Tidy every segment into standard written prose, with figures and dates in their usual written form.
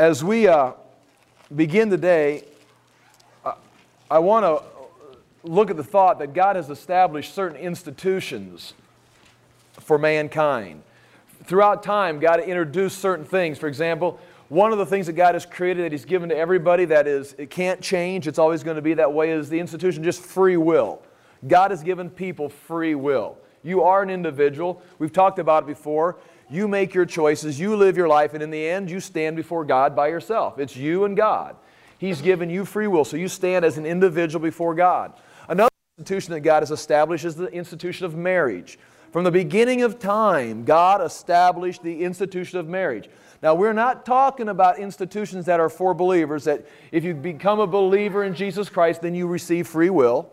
As we begin today, I want to look at the thought that God has established certain institutions for mankind. Throughout time, God introduced certain things. For example, one of the things that God has created that He's given to everybody that is, it can't change, it's always going to be that way, is the institution just free will. God has given people free will. You are an individual. We've talked about it before. You make your choices, you live your life, and in the end, you stand before God by yourself. It's you and God. He's given you free will, so you stand as an individual before God. Another institution that God has established is the institution of marriage. From the beginning of time, God established the institution of marriage. Now, we're not talking about institutions that are for believers, that if you become a believer in Jesus Christ, then you receive free will.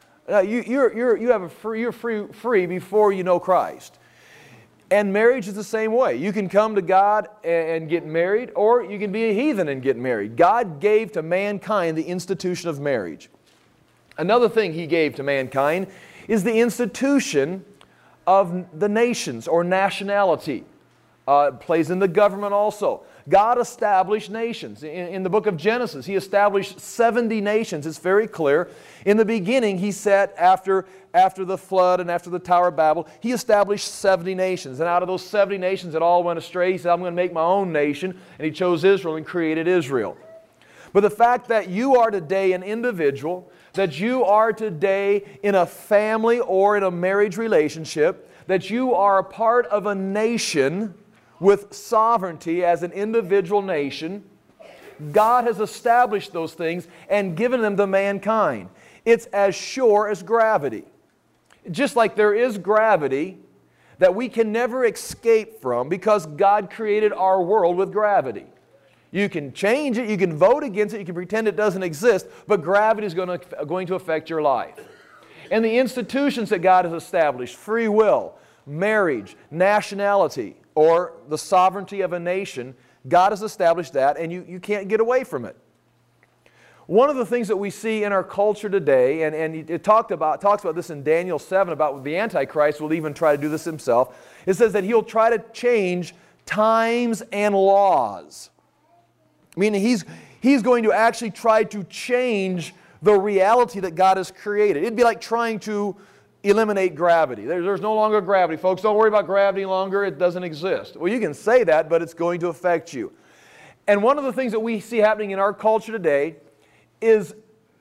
You're free before you know Christ. And marriage is the same way. You can come to God and get married, or you can be a heathen and get married. God gave to mankind the institution of marriage. Another thing He gave to mankind is the institution of the nations or nationality. It plays in the government also. God established nations. In the book of Genesis, He established 70 nations. It's very clear. In the beginning, He said, after the flood and after the Tower of Babel, He established 70 nations. And out of those 70 nations that all went astray, He said, I'm going to make my own nation. And He chose Israel and created Israel. But the fact that you are today an individual, that you are today in a family or in a marriage relationship, that you are a part of a nation with sovereignty as an individual nation, God has established those things and given them to mankind. It's as sure as gravity. Just like there is gravity that we can never escape from because God created our world with gravity. You can change it, you can vote against it, you can pretend it doesn't exist, but gravity is going to affect your life. And the institutions that God has established, free will, marriage, nationality, or the sovereignty of a nation, God has established that, and you can't get away from it. One of the things that we see in our culture today, and it talks about this in Daniel 7, about the Antichrist will even try to do this himself. It says that he'll try to change times and laws. Meaning he's going to actually try to change the reality that God has created. It'd be like trying to eliminate gravity. There's no longer gravity. Folks, don't worry about gravity longer. It doesn't exist. Well, you can say that, but it's going to affect you. And one of the things that we see happening in our culture today is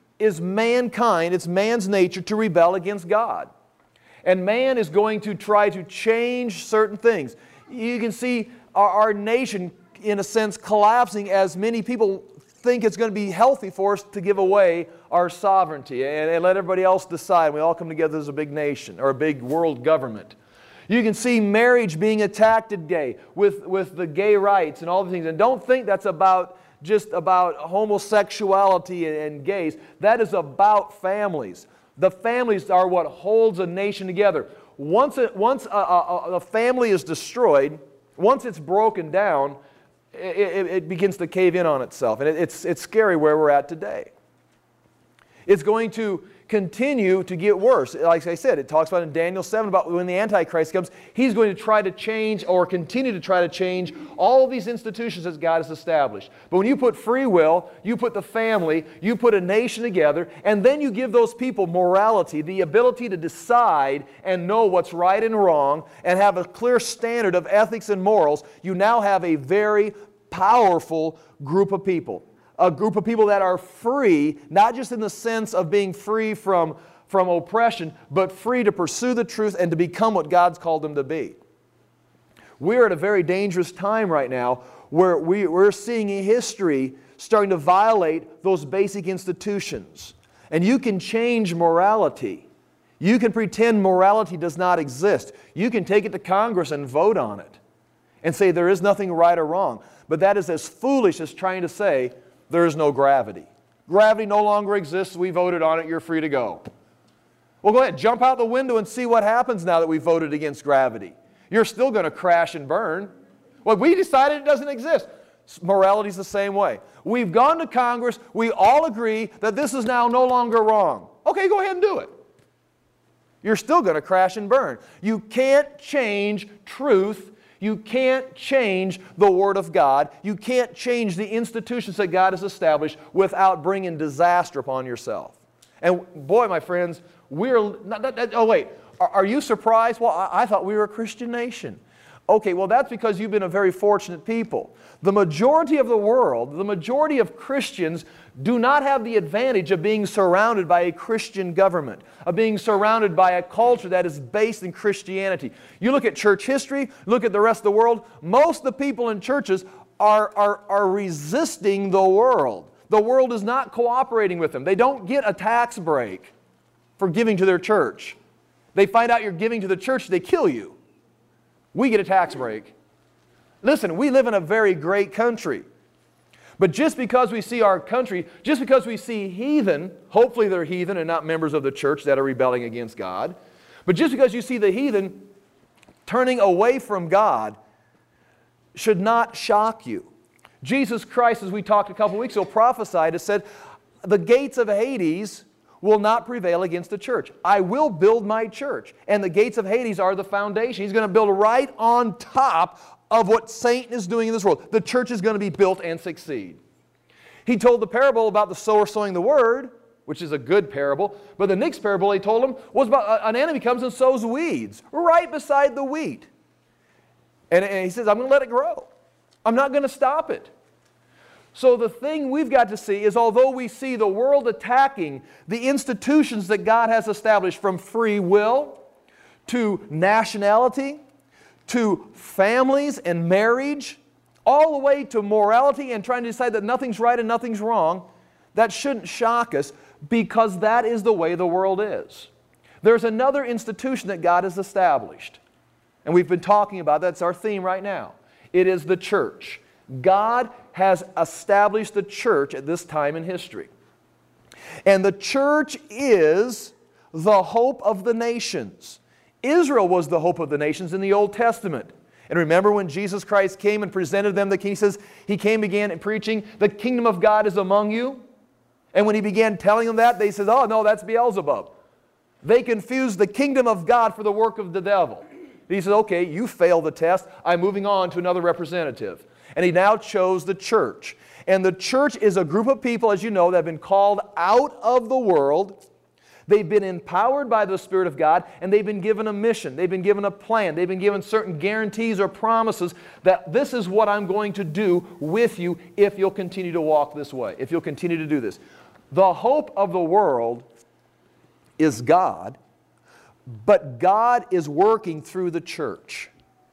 mankind, it's man's nature to rebel against God. And man is going to try to change certain things. You can see our nation, in a sense, collapsing as many people think it's going to be healthy for us to give away our sovereignty and let everybody else decide. We all come together as a big nation or a big world government. You can see marriage being attacked today with the gay rights and all the things. And don't think that's just about homosexuality and gays. That is about families. The families are what holds a nation together. Once a family is destroyed, once it's broken down, it begins to cave in on itself. And it's scary where we're at today. It's going to continue to get worse. Like I said, it talks about in Daniel 7 about when the Antichrist comes, he's going to try to change or continue to try to change all of these institutions that God has established. But when you put free will, you put the family, you put a nation together, and then you give those people morality, the ability to decide and know what's right and wrong, and have a clear standard of ethics and morals, you now have a very powerful group of people. A group of people that are free, not just in the sense of being free from oppression, but free to pursue the truth and to become what God's called them to be. We're at a very dangerous time right now where we're seeing history starting to violate those basic institutions. And you can change morality. You can pretend morality does not exist. You can take it to Congress and vote on it and say there is nothing right or wrong. But that is as foolish as trying to say there is no gravity. Gravity no longer exists. We voted on it. You're free to go. Well, go ahead. Jump out the window and see what happens now that we voted against gravity. You're still going to crash and burn. Well, we decided it doesn't exist. Morality is the same way. We've gone to Congress. We all agree that this is now no longer wrong. Okay, go ahead and do it. You're still going to crash and burn. You can't change truth. You can't change the Word of God. You can't change the institutions that God has established without bringing disaster upon yourself. And boy, my friends, are you surprised? Well, I thought we were a Christian nation. Okay, well, that's because you've been a very fortunate people. The majority of the world, the majority of Christians do not have the advantage of being surrounded by a Christian government, of being surrounded by a culture that is based in Christianity. You look at church history, look at the rest of the world, most of the people in churches are resisting the world. The world is not cooperating with them. They don't get a tax break for giving to their church. They find out you're giving to the church, they kill you. We get a tax break. Listen, we live in a very great country. But just because we see our country, just because we see heathen, hopefully they're heathen and not members of the church that are rebelling against God, but just because you see the heathen turning away from God should not shock you. Jesus Christ, as we talked a couple weeks ago, prophesied and said, the gates of Hades will not prevail against the church. I will build my church. And the gates of Hades are the foundation. He's going to build right on top of what Satan is doing in this world. The church is going to be built and succeed. He told the parable about the sower sowing the word, which is a good parable. But the next parable he told him was about an enemy comes and sows weeds right beside the wheat. And he says, I'm going to let it grow. I'm not going to stop it. So the thing we've got to see is, although we see the world attacking the institutions that God has established, from free will to nationality to families and marriage, all the way to morality and trying to decide that nothing's right and nothing's wrong, that shouldn't shock us, because that is the way the world is. There's another institution that God has established, and we've been talking about that. That's our theme right now. It is the church. God has established the church at this time in history. And the church is the hope of the nations. Israel was the hope of the nations in the Old Testament. And remember when Jesus Christ came and presented them the king, he says, He came, began preaching, the kingdom of God is among you. And when He began telling them that, they said, oh no, that's Beelzebub. They confused the kingdom of God for the work of the devil. He said, okay, you failed the test. I'm moving on to another representative. And He now chose the church. And the church is a group of people, as you know, that have been called out of the world. They've been empowered by the Spirit of God, and they've been given a mission. They've been given a plan. They've been given certain guarantees or promises that this is what I'm going to do with you if you'll continue to walk this way, if you'll continue to do this. The hope of the world is God, but God is working through the church.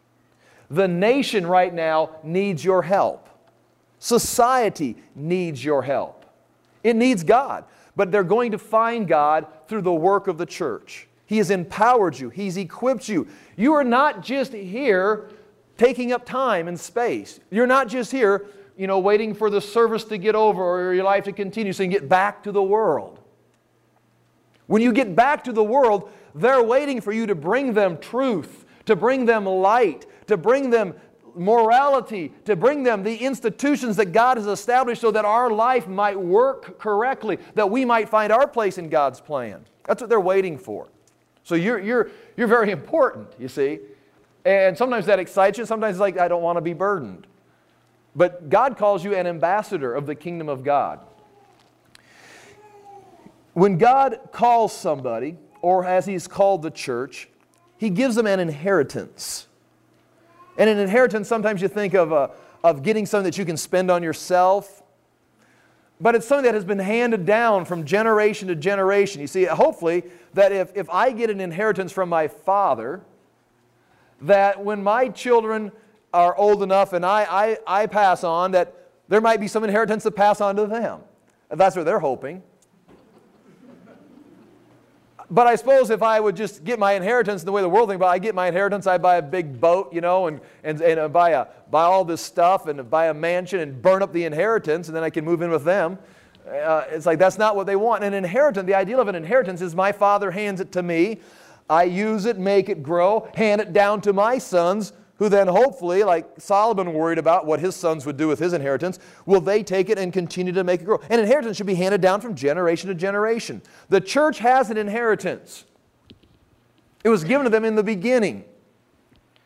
The nation right now needs your help. Society needs your help. It needs God. But they're going to find God through the work of the church. He has empowered you. He's equipped you. You are not just here taking up time and space. You're not just here, waiting for the service to get over or your life to continue so you can get back to the world. When you get back to the world, they're waiting for you to bring them truth, to bring them light, to bring them morality, to bring them the institutions that God has established so that our life might work correctly, that we might find our place in God's plan. That's what they're waiting for. So you're very important, you see. And sometimes that excites you. Sometimes it's like, I don't want to be burdened. But God calls you an ambassador of the kingdom of God. When God calls somebody, or as He's called the church, He gives them an inheritance. And an inheritance, sometimes you think of getting something that you can spend on yourself. But it's something that has been handed down from generation to generation. You see, hopefully, that if I get an inheritance from my father, that when my children are old enough and I pass on, that there might be some inheritance to pass on to them. That's what they're hoping. But I suppose if I would just get my inheritance the way the world thinks about it, I get my inheritance, I buy a big boat, and buy all this stuff and buy a mansion and burn up the inheritance, and then I can move in with them. It's like that's not what they want. An inheritance, the ideal of an inheritance is my father hands it to me, I use it, make it grow, hand it down to my sons, who then hopefully, like Solomon worried about what his sons would do with his inheritance, will they take it and continue to make it grow. An inheritance should be handed down from generation to generation. The church has an inheritance. It was given to them in the beginning.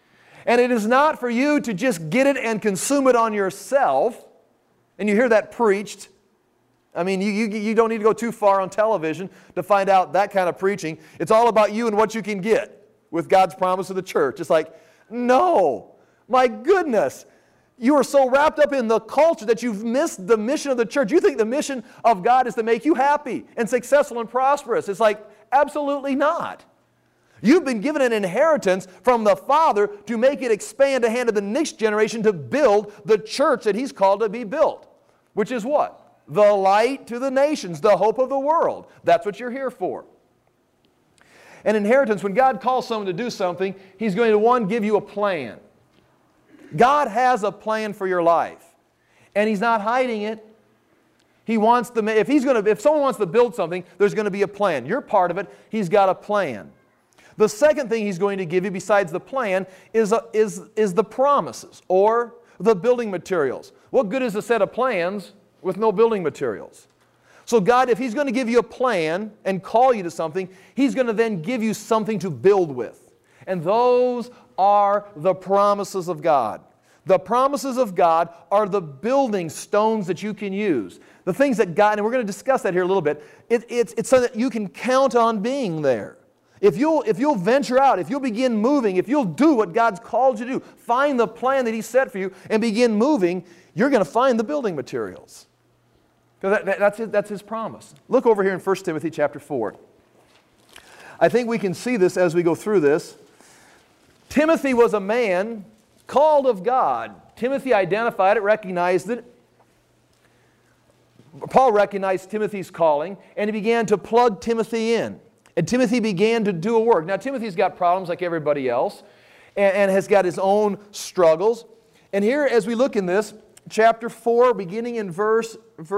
And it is not for you to just get it and consume it on yourself. And you hear that preached. I mean, you don't need to go too far on television to find out that kind of preaching. It's all about you and what you can get with God's promise to the church. It's like, no, my goodness. You are so wrapped up in the culture that you've missed the mission of the church. You think the mission of God is to make you happy and successful and prosperous. It's like, absolutely not. You've been given an inheritance from the Father to make it expand to hand to the next generation to build the church that He's called to be built. Which is what? The light to the nations, the hope of the world. That's what you're here for. An inheritance, when God calls someone to do something, He's going to, one, give you a plan. God has a plan for your life. And He's not hiding it. He wants to, if someone wants to build something, there's going to be a plan. You're part of it. He's got a plan. The second thing He's going to give you besides the plan is the promises or the building materials. What good is a set of plans with no building materials? So God, if He's going to give you a plan and call you to something, He's going to then give you something to build with. And those are the promises of God. The promises of God are the building stones that you can use. The things that God, and we're going to discuss that here a little bit, it's so that you can count on being there. If you'll venture out, if you'll begin moving, if you'll do what God's called you to do, find the plan that He set for you and begin moving, you're going to find the building materials. Because that's His promise. Look over here in 1 Timothy chapter 4. I think we can see this as we go through this. Timothy was a man called of God. Timothy identified it, recognized it. Paul recognized Timothy's calling, and he began to plug Timothy in. And Timothy began to do a work. Now, Timothy's got problems like everybody else, and has got his own struggles. And here, as we look in this, chapter 4, beginning in verse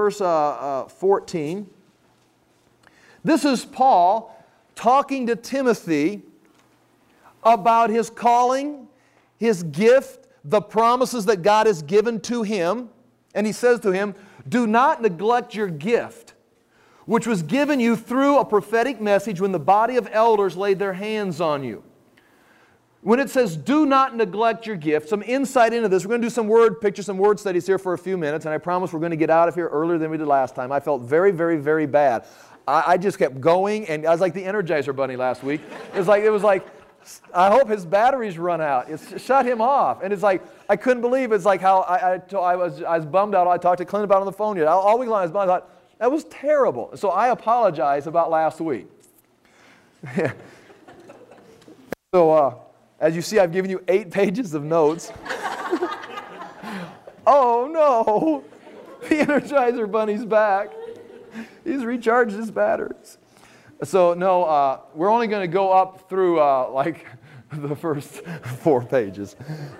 14, this is Paul talking to Timothy about his calling, his gift, the promises that God has given to him. And he says to him, do not neglect your gift, which was given you through a prophetic message when the body of elders laid their hands on you. When it says, do not neglect your gift, some insight into this. We're going to do some word pictures, some word studies here for a few minutes, and I promise we're going to get out of here earlier than we did last time. I felt very, very, very bad. I just kept going, and I was like the Energizer Bunny last week. It was like, I hope his batteries run out. It shut him off. And it's like, I couldn't believe it's like how I was bummed out. I talked to Clint about it on the phone yet. All week long I was bummed. I thought, that was terrible. So I apologize about last week. So as you see, I've given you 8 pages of notes. Oh no, the Energizer Bunny's back. He's recharged his batteries. So no, we're only going to go up through like the first 4 pages.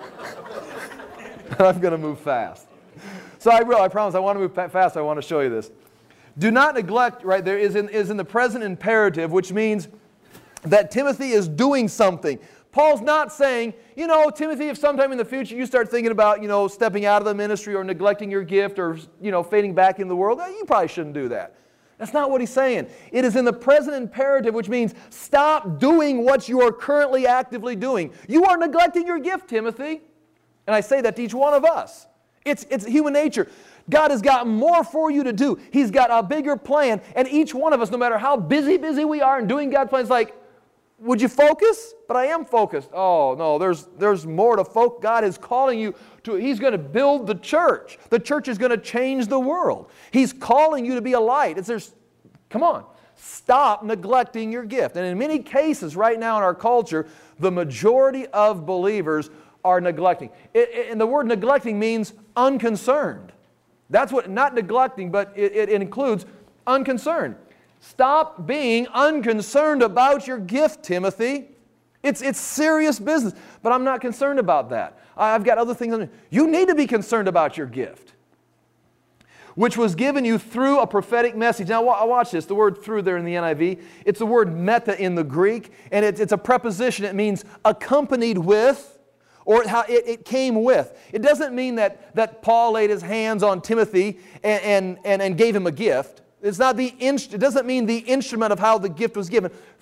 I'm going to move fast. So I promise I want to move fast. I want to show you this. Do not neglect, right there is in the present imperative, which means that Timothy is doing something. Paul's not saying, you know, Timothy, if sometime in the future you start thinking about, you know, stepping out of the ministry or neglecting your gift or, you know, fading back in the world, you probably shouldn't do that. That's not what he's saying. It is in the present imperative, which means stop doing what you are currently actively doing. You are neglecting your gift, Timothy. And I say that to each one of us. It's human nature. God has got more for you to do. He's got a bigger plan. And each one of us, no matter how busy we are in doing God's plans, like, would you focus? But I am focused. Oh, no, there's more to focus. God is calling you to, He's going to build the church. The church is going to change the world. He's calling you to be a light. Come on, stop neglecting your gift. And in many cases right now in our culture, the majority of believers are neglecting. And the word neglecting means unconcerned. That's what, not neglecting, but it includes unconcerned. Stop being unconcerned about your gift, Timothy. It's serious business, but I'm not concerned about that. I've got other things. You need to be concerned about your gift, which was given you through a prophetic message. Now watch this, the word through there in the NIV, it's the word meta in the Greek, and it's a preposition. It means accompanied with, or how it came with. It doesn't mean that Paul laid his hands on Timothy and gave him a gift. It doesn't mean the instrument of how the gift was given.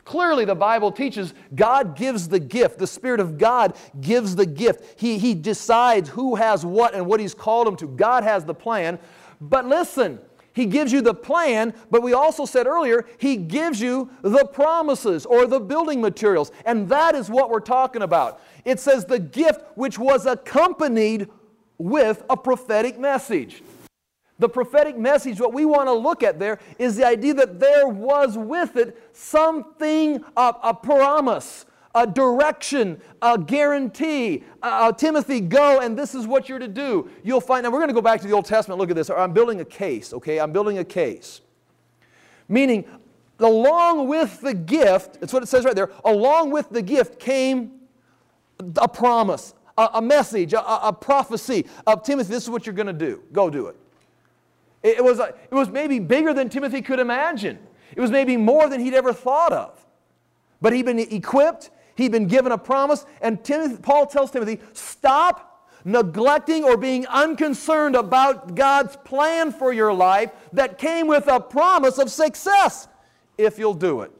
Clearly, the Bible teaches God gives the gift. The Spirit of God gives the gift. He decides who has what and what He's called them to. God has the plan. But listen, He gives you the plan, but we also said earlier, He gives you the promises or the building materials. And that is what we're talking about. It says the gift which was accompanied with a prophetic message. The prophetic message, what we want to look at there is the idea that there was with it something, a promise, a direction, a guarantee. Timothy, go and this is what you're to do. You'll find, now we're going to go back to the Old Testament, look at this. I'm building a case, okay? I'm building a case. Meaning, along with the gift, that's what it says right there, along with the gift came a promise, a message, a prophecy of Timothy, this is what you're going to do. Go do it. It was maybe bigger than Timothy could imagine. It was maybe more than he'd ever thought of. But he'd been equipped, he'd been given a promise, and Paul tells Timothy, stop neglecting or being unconcerned about God's plan for your life that came with a promise of success if you'll do it.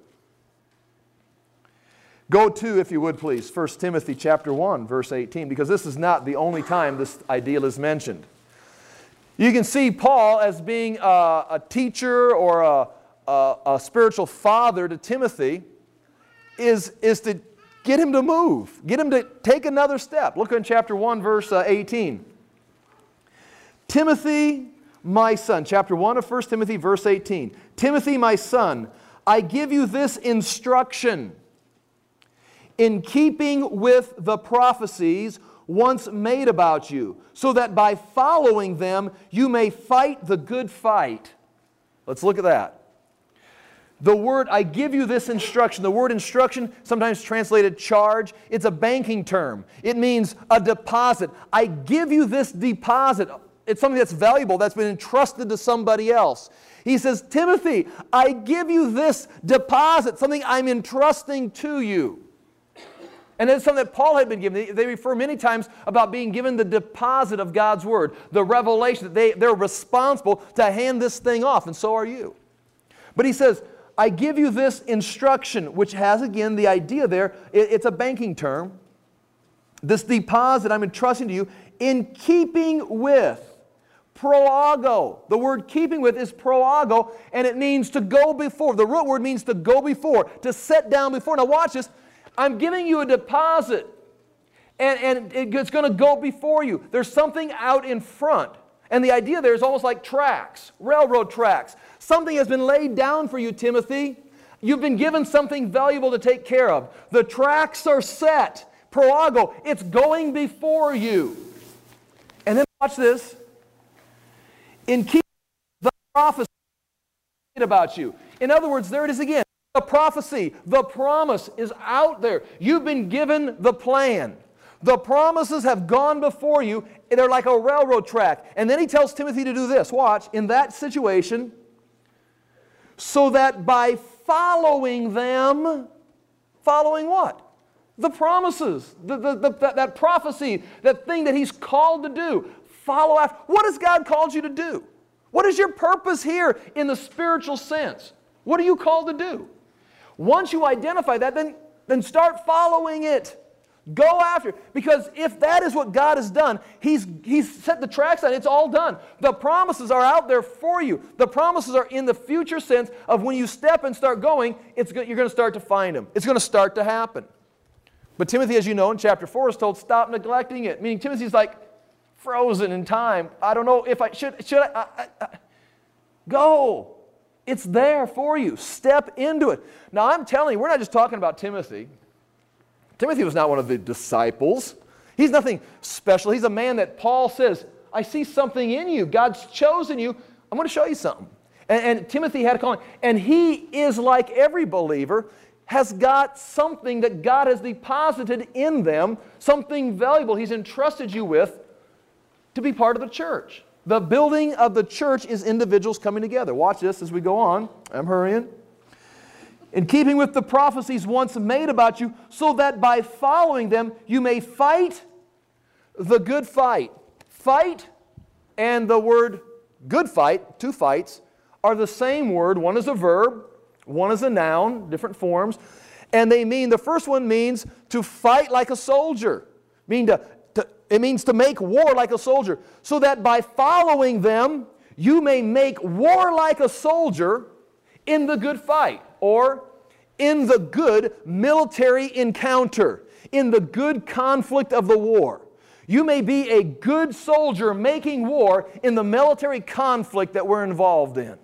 Go to, if you would please, 1 Timothy chapter 1, verse 18, because this is not the only time this ideal is mentioned. You can see Paul as being a teacher or a spiritual father to Timothy is to get him to move, get him to take another step. Look in chapter 1, verse 18. Timothy, my son, chapter 1 of 1 Timothy, verse 18. Timothy, my son, I give you this instruction in keeping with the prophecies once made about you, so that by following them you may fight the good fight. Let's look at that. The word, I give you this instruction, the word instruction, sometimes translated charge, it's a banking term. It means a deposit. I give you this deposit. It's something that's valuable, that's been entrusted to somebody else. He says, Timothy, I give you this deposit, something I'm entrusting to you. And it's something that Paul had been given. They refer many times about being given the deposit of God's Word, the revelation that they're responsible to hand this thing off, and so are you. But he says, I give you this instruction, which has, again, the idea there, it's a banking term. This deposit I'm entrusting to you in keeping with. Proago. The word keeping with is proago, and it means to go before. The root word means to go before, to set down before. Now watch this. I'm giving you a deposit, and it's going to go before you. There's something out in front. And the idea there is almost like tracks, railroad tracks. Something has been laid down for you, Timothy. You've been given something valuable to take care of. The tracks are set. Proago, it's going before you. And then watch this. In keeping the prophecy about you. In other words, there it is again. The prophecy, the promise is out there. You've been given the plan. The promises have gone before you. They're like a railroad track. And then he tells Timothy to do this. Watch. In that situation, so that by following them, following what? The promises, that prophecy, that thing that He's called to do. Follow after. What has God called you to do? What is your purpose here in the spiritual sense? What are you called to do? Once you identify that, then start following it. Go after it. Because if that is what God has done, He's set the tracks on. It's all done. The promises are out there for you. The promises are in the future sense of when you step and start going, you're going to start to find them. It's going to start to happen. But Timothy, as you know, in chapter 4 is told, stop neglecting it. Meaning Timothy's like frozen in time. I don't know if I should I go. It's there for you. Step into it. Now, I'm telling you, we're not just talking about Timothy. Timothy was not one of the disciples. He's nothing special. He's a man that Paul says, I see something in you. God's chosen you. I'm going to show you something. And Timothy had a calling. And he is like every believer, has got something that God has deposited in them, something valuable He's entrusted you with to be part of the church. The building of the church is individuals coming together. Watch this as we go on. I'm hurrying. In keeping with the prophecies once made about you, so that by following them you may fight the good fight. Fight and the word good fight, two fights, are the same word. One is a verb, One is a noun, different forms. And they mean, the first one means to fight like a soldier. It means to make war like a soldier. So that by following them, you may make war like a soldier in the good fight, or in the good military encounter, in the good conflict of the war. You may be a good soldier making war in the military conflict that we're involved in.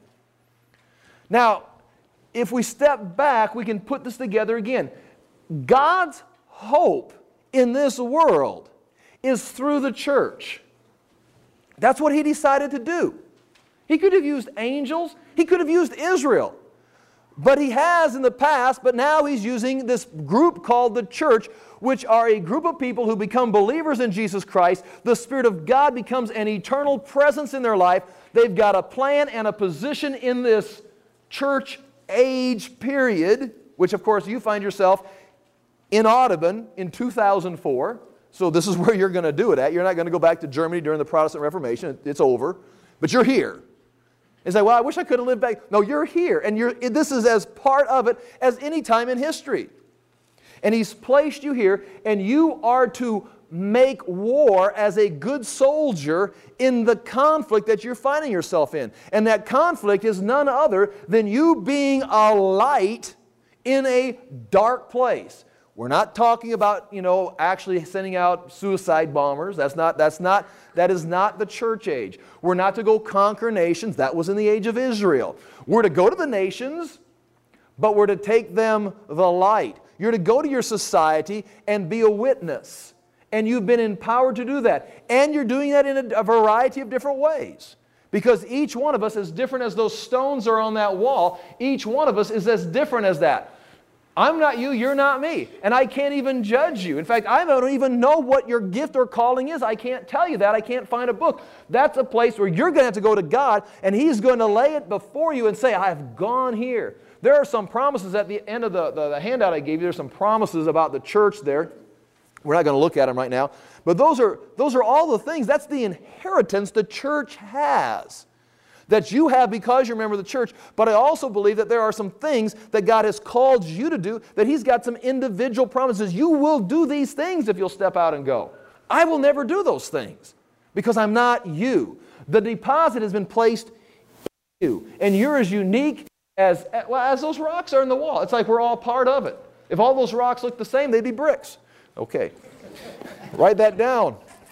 Now, if we step back, we can put this together again. God's hope in this world is through the church. That's what He decided to do. He could have used angels. He could have used Israel. But He has in the past, but now He's using this group called the church, which are a group of people who become believers in Jesus Christ. The Spirit of God becomes an eternal presence in their life. They've got a plan and a position in this church age period, which of course you find yourself in Audubon in 2004. So this is where you're going to do it at. You're not going to go back to Germany during the Protestant Reformation. It's over. But you're here. And say, well, I wish I could have lived back. No, you're here. And this is as part of it as any time in history. And He's placed you here, and you are to make war as a good soldier in the conflict that you're finding yourself in. And that conflict is none other than you being a light in a dark place. We're not talking about, actually sending out suicide bombers. That is not the church age. We're not to go conquer nations. That was in the age of Israel. We're to go to the nations, but we're to take them the light. You're to go to your society and be a witness. And you've been empowered to do that. And you're doing that in a variety of different ways. Because each one of us, as different as those stones are on that wall, each one of us is as different as that. I'm not you, you're not me. And I can't even judge you. In fact, I don't even know what your gift or calling is. I can't tell you that. I can't find a book. That's a place where you're going to have to go to God, and He's going to lay it before you and say, I've gone here. There are some promises at the end of the handout I gave you. There's some promises about the church there. We're not going to look at them right now. But those are all the things. That's the inheritance the church has. That you have because you're a member of the church. But I also believe that there are some things that God has called you to do, that He's got some individual promises. You will do these things if you'll step out and go. I will never do those things because I'm not you. The deposit has been placed in you. And you're as unique as those rocks are in the wall. It's like we're all part of it. If all those rocks look the same, they'd be bricks. Okay. Write that down.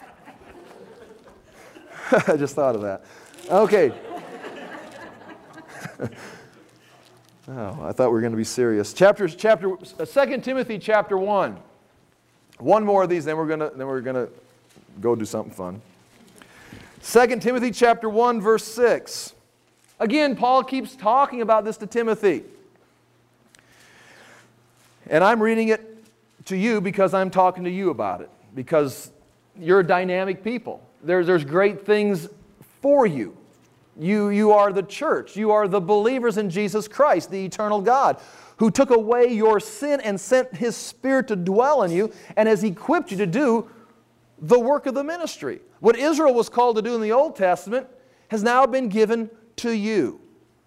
I just thought of that. Okay. Oh, I thought we were going to be serious. 2 Timothy chapter 1. One more of these, then we're going to go do something fun. 2 Timothy chapter 1, verse 6. Again, Paul keeps talking about this to Timothy. And I'm reading it to you because I'm talking to you about it. Because you're a dynamic people. There's great things for you. You are the church. You are the believers in Jesus Christ, the eternal God, who took away your sin and sent His Spirit to dwell in you and has equipped you to do the work of the ministry. What Israel was called to do in the Old Testament has now been given to you.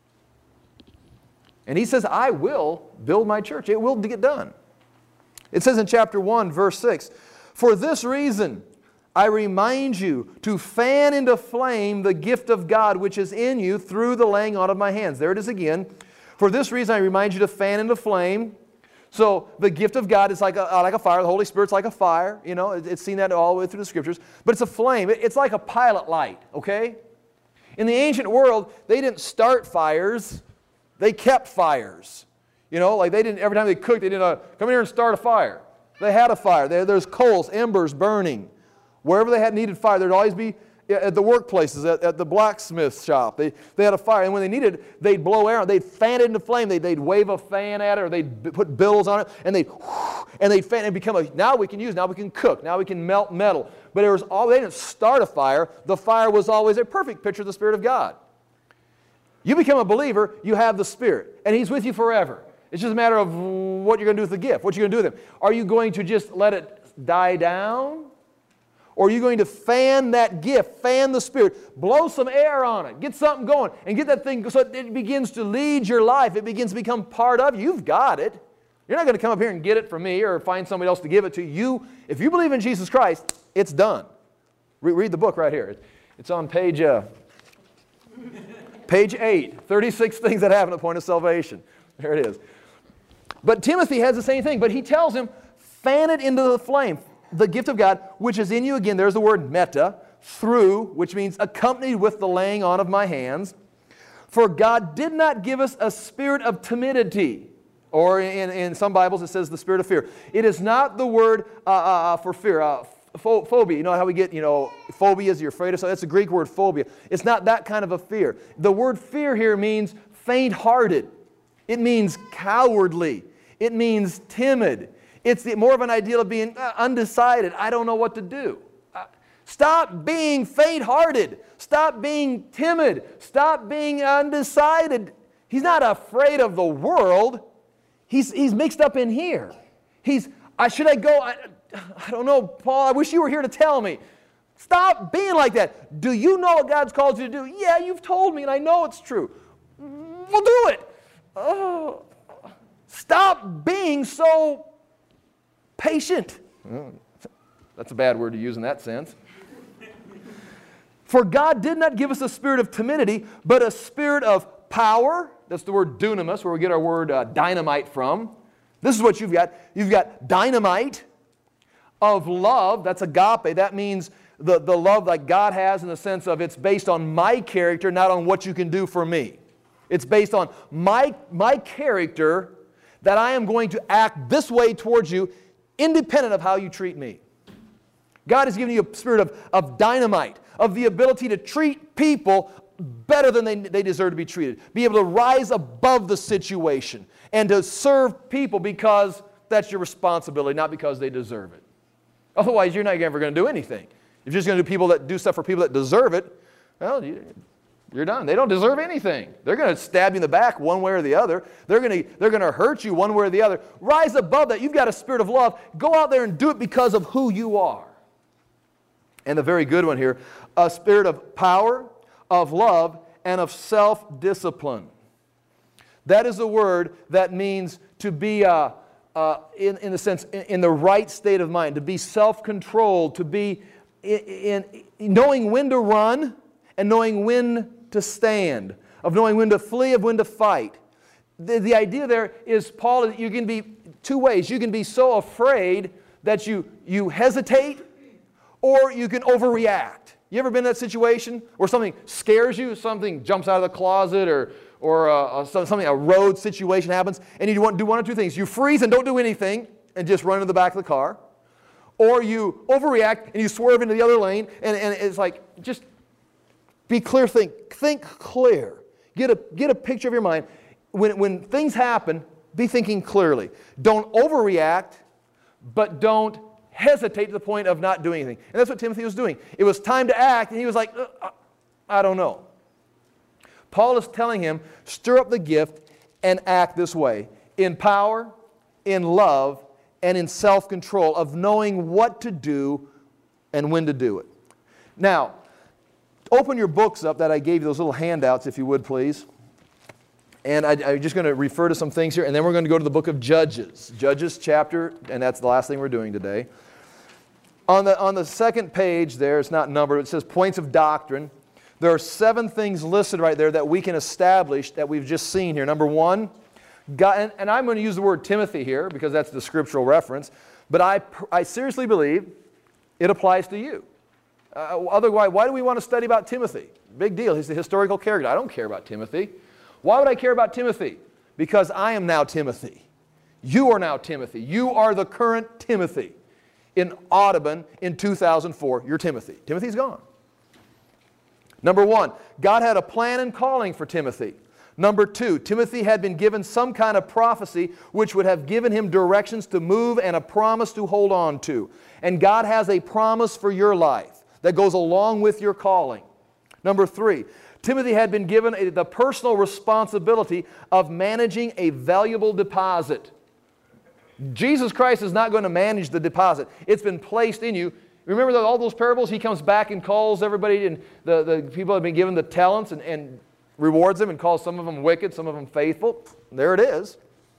And He says, I will build my church. It will get done. It says in chapter 1, verse 6, for this reason I remind you to fan into flame the gift of God which is in you through the laying on of my hands. There it is again. For this reason I remind you to fan into flame. So the gift of God is like a fire. The Holy Spirit's like a fire. It's seen that all the way through the Scriptures. But it's a flame. It's like a pilot light, okay? In the ancient world, they didn't start fires. They kept fires. Like they didn't, every time they cooked, they didn't come in here and start a fire. They had a fire. There's coals, embers burning. Wherever they had needed fire, there'd always be at the workplaces, at the blacksmith shop. They had a fire, and when they needed it, they'd blow air. They'd fan it into flame. They'd wave a fan at it, or they'd put billows on it, and they'd fan it. Become now we can cook, now we can melt metal. But they didn't start a fire. The fire was always a perfect picture of the Spirit of God. You become a believer, you have the Spirit, and He's with you forever. It's just a matter of what you're going to do with the gift. What you're going to do with it. Are you going to just let it die down? Or are you going to fan that gift, fan the Spirit, blow some air on it, get something going, and get that thing so it begins to lead your life. It begins to become part of you. You've got it. You're not going to come up here and get it from me or find somebody else to give it to you. If you believe in Jesus Christ, it's done. Read the book right here. It's on page 8, 36 things that happen at the point of salvation. There it is. But Timothy has the same thing, but he tells him, fan it into the flame, the gift of God, which is in you. Again, there's the word meta, through, which means accompanied with the laying on of my hands. For God did not give us a spirit of timidity, or in some Bibles it says the spirit of fear. It is not the word for fear, phobia. You know how we get, phobias, you're afraid of something. That's a Greek word, phobia. It's not that kind of a fear. The word fear here means faint-hearted. It means cowardly. It means timid. It's more of an idea of being undecided. I don't know what to do. Stop being faint-hearted. Stop being timid. Stop being undecided. He's not afraid of the world. He's mixed up in here. Should I go? I don't know, Paul. I wish you were here to tell me. Stop being like that. Do you know what God's called you to do? Yeah, you've told me, and I know it's true. We'll do it. Oh. Stop being so patient. That's a bad word to use in that sense. For God did not give us a spirit of timidity, but a spirit of power. That's the word dunamis, where we get our word dynamite from. This is what you've got. You've got dynamite, of love. That's agape. That means the love that God has in the sense of it's based on my character, not on what you can do for me. It's based on my character, that I am going to act this way towards you independent of how you treat me. God has given you a spirit of dynamite, of the ability to treat people better than they deserve to be treated. Be able to rise above the situation and to serve people because that's your responsibility, not because they deserve it. Otherwise, you're not ever going to do anything. If you're just going to do stuff for people that deserve it, well, you're done. They don't deserve anything. They're going to stab you in the back one way or the other. They're going to hurt you one way or the other. Rise above that. You've got a spirit of love. Go out there and do it because of who you are. And the very good one here, a spirit of power, of love, and of self-discipline. That is a word that means to be, in the sense, in the right state of mind, to be self-controlled, to be in knowing when to run and knowing when to stand, of knowing when to flee, of when to fight. The idea there is, Paul, you can be two ways. You can be so afraid that you hesitate, or you can overreact. You ever been in that situation where something scares you, something jumps out of the closet, or something, a road situation happens, and you want to do one or two things. You freeze and don't do anything and just run to the back of the car. Or you overreact and you swerve into the other lane, and it's like, just be clear, think clear. Get a picture of your mind. When things happen, be thinking clearly. Don't overreact, but don't hesitate to the point of not doing anything. And that's what Timothy was doing. It was time to act, and he was like, I don't know. Paul is telling him, stir up the gift and act this way, in power, in love, and in self-control of knowing what to do and when to do it. Now, open your books up that I gave you, those little handouts, if you would, please. And I'm just going to refer to some things here, and then we're going to go to the book of Judges. Judges chapter, and that's the last thing we're doing today. On the second page there, it's not numbered, it says points of doctrine. There are 7 things listed right there that we can establish that we've just seen here. Number 1, God, and I'm going to use the word Timothy here because that's the scriptural reference, but I seriously believe it applies to you. Otherwise, why do we want to study about Timothy? Big deal. He's the historical character. I don't care about Timothy. Why would I care about Timothy? Because I am now Timothy. You are now Timothy. You are the current Timothy. In Audubon in 2004, you're Timothy. Timothy's gone. Number 1, God had a plan and calling for Timothy. Number 2, Timothy had been given some kind of prophecy which would have given him directions to move and a promise to hold on to. And God has a promise for your life that goes along with your calling. Number 3, Timothy had been given the personal responsibility of managing a valuable deposit. Jesus Christ is not going to manage the deposit. It's been placed in you. Remember all those parables? He comes back and calls everybody, and the people have been given the talents and rewards them and calls some of them wicked, some of them faithful. There it is.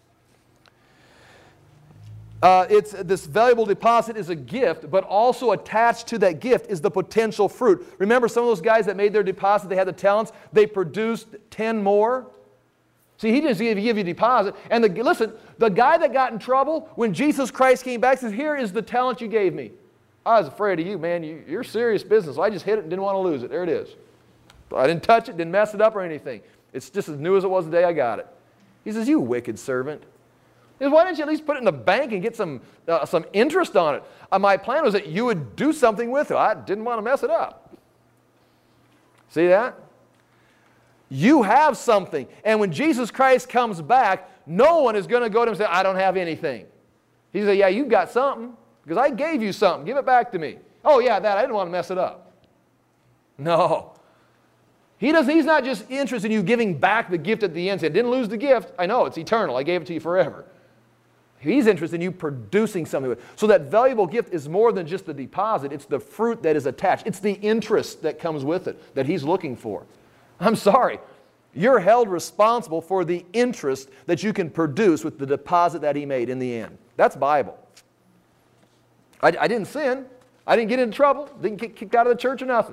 This valuable deposit is a gift, but also attached to that gift is the potential fruit. Remember some of those guys that made their deposit, they had the talents, they produced 10 more? See, he didn't give you a deposit. And listen, the guy that got in trouble, when Jesus Christ came back, says, here is the talent you gave me. I was afraid of you, man. You're serious business. So I just hit it and didn't want to lose it. There it is. I didn't touch it, didn't mess it up or anything. It's just as new as it was the day I got it. He says, you wicked servant. He says, why didn't you at least put it in the bank and get some interest on it? My plan was that you would do something with it. I didn't want to mess it up. See that? You have something. And when Jesus Christ comes back, no one is going to go to him and say, I don't have anything. He says, yeah, you've got something because I gave you something. Give it back to me. Oh, yeah, I didn't want to mess it up. No. He's not just interested in you giving back the gift at the end. Say, I didn't lose the gift. I know, it's eternal. I gave it to you forever. He's interested in you producing something with it. So that valuable gift is more than just the deposit. It's the fruit that is attached. It's the interest that comes with it that he's looking for. I'm sorry. You're held responsible for the interest that you can produce with the deposit that he made in the end. That's Bible. I didn't sin. I didn't get into trouble. Didn't get kicked out of the church or nothing.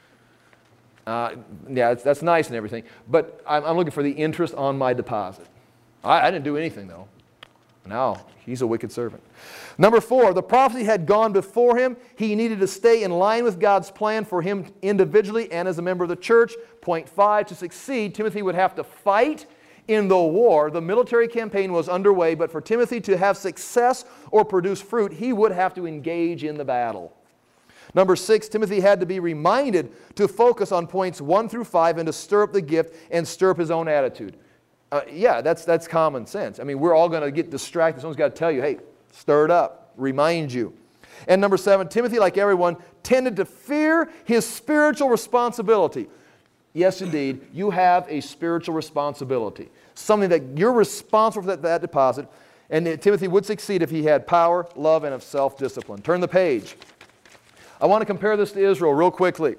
Yeah, that's nice and everything. But I'm looking for the interest on my deposit. I didn't do anything, though. Now, he's a wicked servant. Number 4, the prophecy had gone before him. He needed to stay in line with God's plan for him individually and as a member of the church. Point 5, to succeed, Timothy would have to fight in the war. The military campaign was underway, but for Timothy to have success or produce fruit, he would have to engage in the battle. Number 6, Timothy had to be reminded to focus on points 1 through 5 and to stir up the gift and stir up his own attitude. Yeah, that's common sense. I mean, we're all going to get distracted. Someone's got to tell you, hey, stir it up, remind you. And number 7, Timothy, like everyone, tended to fear his spiritual responsibility. Yes, indeed, you have a spiritual responsibility. Something that you're responsible for that deposit. And Timothy would succeed if he had power, love, and of self-discipline. Turn the page. I want to compare this to Israel real quickly.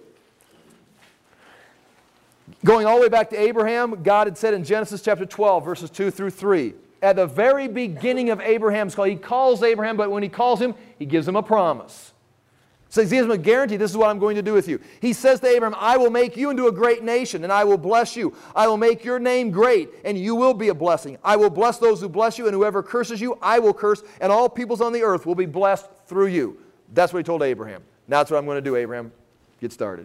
Going all the way back to Abraham, God had said in Genesis chapter 12, verses 2 through 3, at the very beginning of Abraham's call, he calls Abraham, but when he calls him, he gives him a promise. So he gives him a guarantee, this is what I'm going to do with you. He says to Abraham, I will make you into a great nation, and I will bless you. I will make your name great, and you will be a blessing. I will bless those who bless you, and whoever curses you, I will curse, and all peoples on the earth will be blessed through you. That's what he told Abraham. Now that's what I'm going to do, Abraham. Get started.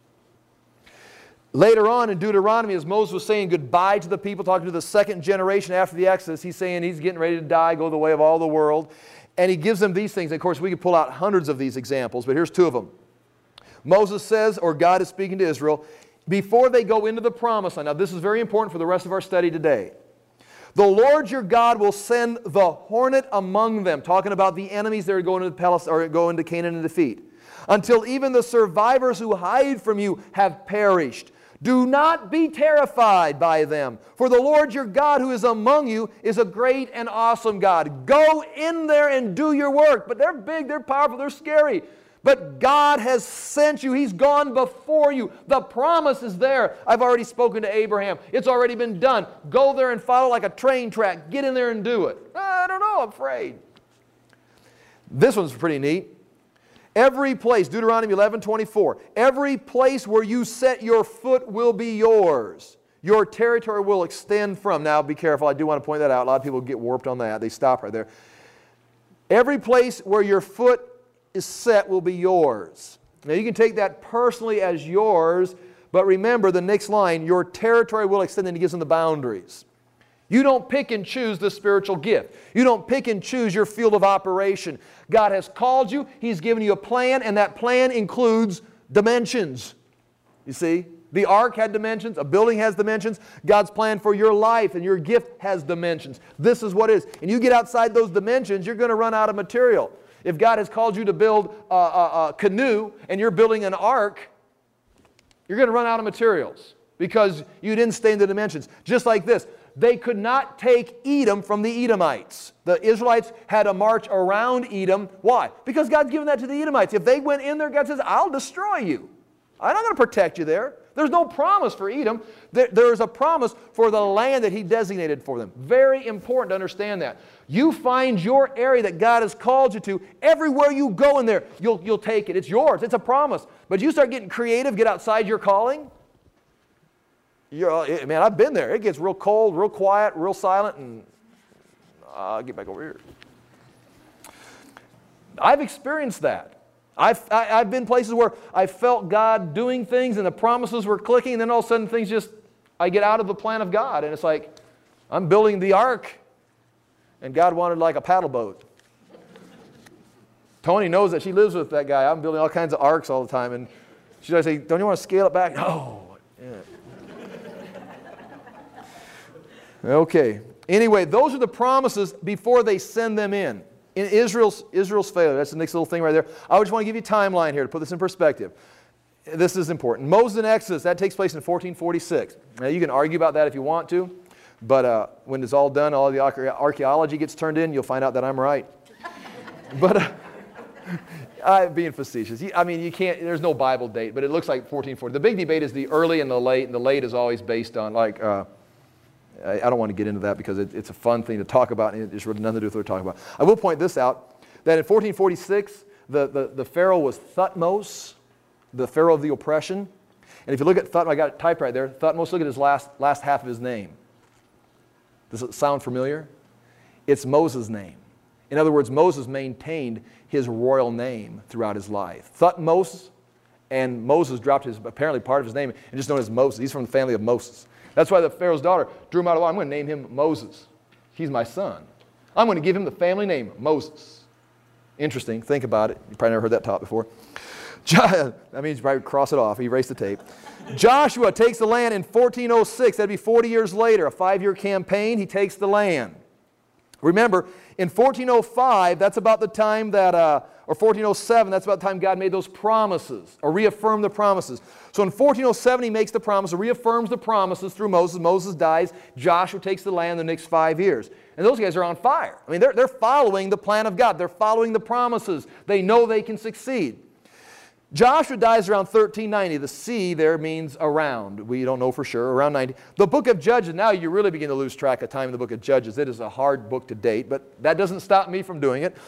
Later on in Deuteronomy, as Moses was saying goodbye to the people, talking to the second generation after the Exodus, he's saying he's getting ready to die, go the way of all the world. And he gives them these things. Of course, we could pull out hundreds of these examples, but here's 2 of them. Moses says, or God is speaking to Israel, before they go into the promised land. Now, this is very important for the rest of our study today. The Lord your God will send the hornet among them, talking about the enemies that are going to Palestine, or go into Canaan and defeat, until even the survivors who hide from you have perished. Do not be terrified by them, for the Lord your God who is among you is a great and awesome God. Go in there and do your work. But they're big, they're powerful, they're scary. But God has sent you. He's gone before you. The promise is there. I've already spoken to Abraham. It's already been done. Go there and follow like a train track. Get in there and do it. I don't know, I'm afraid. This one's pretty neat. Every place, Deuteronomy 11:24, every place where you set your foot will be yours. Your territory will extend from. Now, be careful. I do want to point that out. A lot of people get warped on that. They stop right there. Every place where your foot is set will be yours. Now, you can take that personally as yours, but remember the next line, your territory will extend, and he gives them the boundaries. You don't pick and choose the spiritual gift. You don't pick and choose your field of operation. God has called you. He's given you a plan, and that plan includes dimensions. You see? The ark had dimensions. A building has dimensions. God's plan for your life and your gift has dimensions. This is what it is. And you get outside those dimensions, you're going to run out of material. If God has called you to build a canoe and you're building an ark, you're going to run out of materials because you didn't stay in the dimensions. Just like this. they could not take Edom from the Edomites. The Israelites had to march around Edom. Why? Because God's given that to the Edomites. If they went in there, God says, I'll destroy you. I'm not going to protect you there. There's no promise for Edom. There's a promise for the land that He designated for them. Very important to understand that. You find your area that God has called you to. Everywhere you go in there, you'll take it. It's yours. It's a promise. But you start getting creative, get outside your calling. Man, I've been there. It gets real cold, real quiet, real silent, and I'll get back over here. I've experienced that. I've been places where I felt God doing things and the promises were clicking, and then all of a sudden things just, I get out of the plan of God, and it's like, I'm building the ark, and God wanted like a paddle boat. Tony knows that. She lives with that guy. I'm building all kinds of arks all the time, and she's always say, don't you want to scale it back? No. Yeah. Okay. Anyway, those are the promises before they send them in. In Israel's failure, that's the next little thing right there. I just want to give you a timeline here to put this in perspective. This is important. Moses and Exodus, that takes place in 1446. Now, you can argue about that if you want to, but when it's all done, all the archaeology gets turned in, you'll find out that I'm right. But I'm being facetious. I mean, you can't, there's no Bible date, but it looks like 1440. The big debate is the early and the late is always based on, like, I don't want to get into that because it's a fun thing to talk about, and it's really nothing to do with what we're talking about. I will point this out, that in 1446, the Pharaoh was Thutmose, the Pharaoh of the oppression. And if you look at Thutmose, I got it typed right there, Thutmose, look at his last half of his name. Does it sound familiar? It's Moses' name. In other words, Moses maintained his royal name throughout his life. Thutmose, and Moses dropped apparently part of his name and just known as Moses. He's from the family of Moses. That's why the Pharaoh's daughter drew him out of law. I'm going to name him Moses. He's my son. I'm going to give him the family name, Moses. Interesting. Think about it. You probably never heard that taught before. That means you probably cross it off. Erase the tape. Joshua takes the land in 1406. That'd be 40 years later. A 5-year campaign. He takes the land. Remember, in 1405, that's about the time that, or 1407, that's about the time God made those promises, or reaffirmed the promises. So in 1407, He makes the promise, or reaffirms the promises through Moses. Moses dies. Joshua takes the land the next 5 years. And those guys are on fire. I mean, they're following the plan of God. They're following the promises. They know they can succeed. Joshua dies around 1390. The C there means around. We don't know for sure. Around 90. The book of Judges, now you really begin to lose track of time in the book of Judges. It is a hard book to date, but that doesn't stop me from doing it.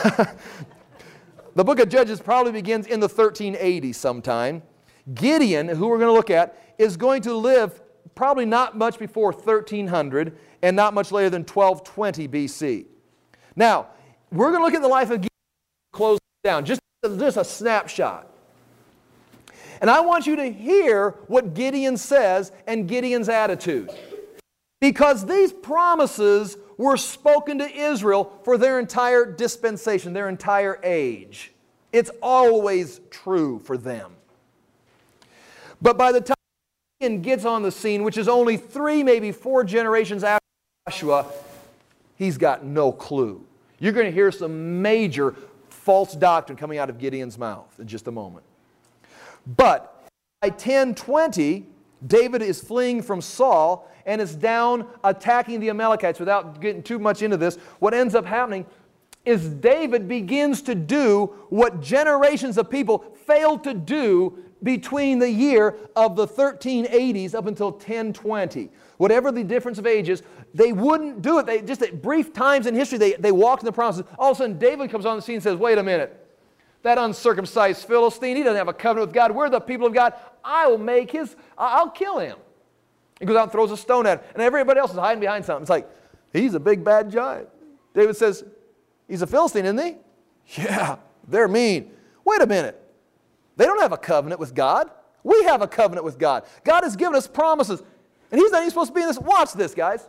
The book of Judges probably begins in the 1380s sometime. Gideon, who we're going to look at, is going to live probably not much before 1300 and not much later than 1220 BC. Now, we're going to look at the life of Gideon, close down, just a snapshot. And I want you to hear what Gideon says and Gideon's attitude. Because these promises were spoken to Israel for their entire dispensation, their entire age. It's always true for them. But by the time Gideon gets on the scene, which is only 3, maybe 4 generations after Joshua, he's got no clue. You're going to hear some major false doctrine coming out of Gideon's mouth in just a moment. But by 1020, David is fleeing from Saul and is down attacking the Amalekites. Without getting too much into this, what ends up happening is David begins to do what generations of people failed to do between the year of the 1380s up until 1020. Whatever the difference of ages, they wouldn't do it. They just at brief times in history, they walked in the promises. All of a sudden, David comes on the scene and says, wait a minute. That uncircumcised Philistine, he doesn't have a covenant with God. We're the people of God. I'll kill him. He goes out and throws a stone at him. And everybody else is hiding behind something. It's like, he's a big bad giant. David says, he's a Philistine, isn't he? Yeah, they're mean. Wait a minute. They don't have a covenant with God. We have a covenant with God. God has given us promises. And he's not even supposed to be in this. Watch this, guys.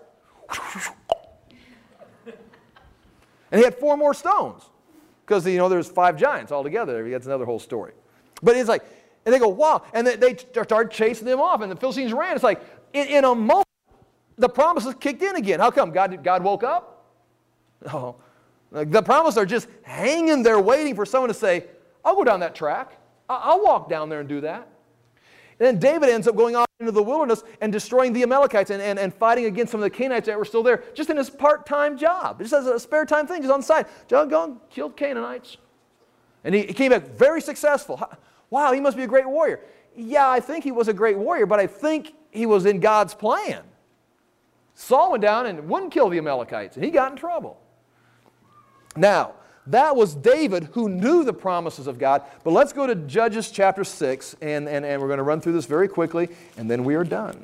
And he had 4 more stones. Because, there's 5 giants altogether. That's another whole story. But it's like, and they go, wow. And they start chasing them off. And the Philistines ran. It's like, in a moment, the promises kicked in again. How come? God woke up? No. The promises are just hanging there waiting for someone to say, I'll go down that track. I'll walk down there and do that. And then David ends up going off into the wilderness and destroying the Amalekites and fighting against some of the Canaanites that were still there, just in his part-time job, just as a spare time thing, just on the side. John go and killed Canaanites. And he came back very successful. Wow, he must be a great warrior. Yeah, I think he was a great warrior, but I think he was in God's plan. Saul went down and wouldn't kill the Amalekites, and he got in trouble. Now, that was David who knew the promises of God. But let's go to Judges chapter 6, and we're going to run through this very quickly, and then we are done.